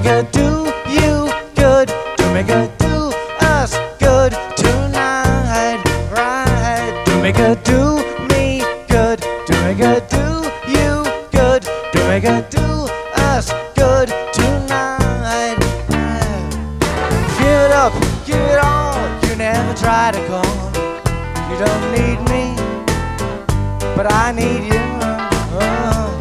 Jamaica, do you good. Jamaica, do us good tonight, right? Jamaica, do me good. Jamaica, do you good. Jamaica, do us good tonight, right? Give it up, give it all. You never try to call. You don't need me, but I need you.